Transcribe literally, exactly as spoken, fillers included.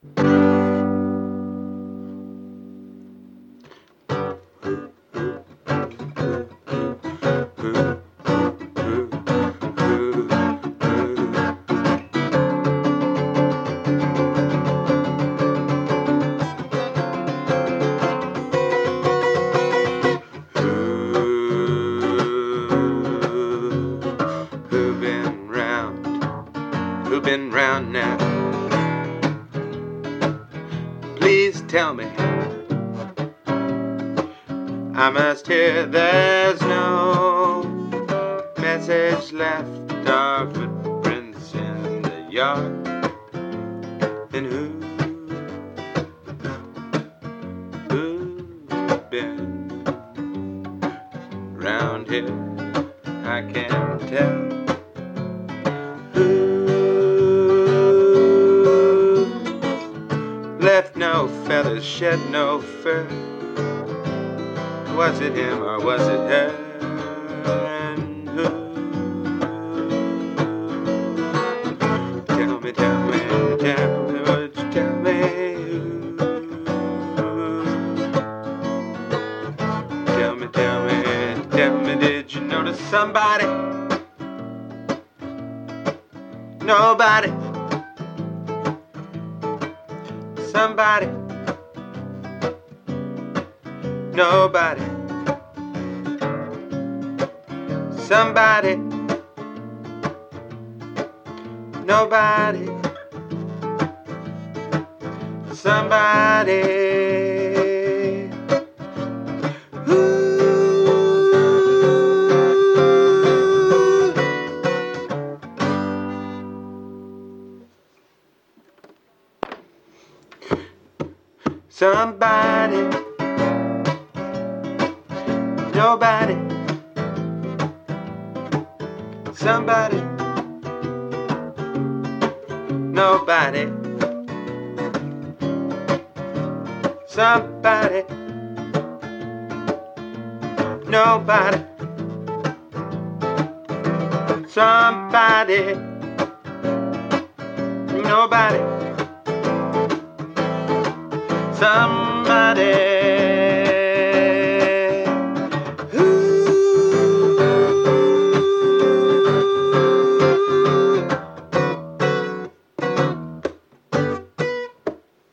Who been round now? Please tell me. I must hear there's no message left, our footprints in the yard. And who, who's been round here? I can't tell. Left no feathers, shed no fur. Was it him or was it her? And who? Tell me, tell me, tell me, would you tell me who? Tell me, tell me, tell me, did you notice somebody? Nobody. Somebody, nobody, somebody, nobody, somebody. Ooh. Somebody, nobody, somebody, nobody, somebody, nobody, somebody, nobody. Somebody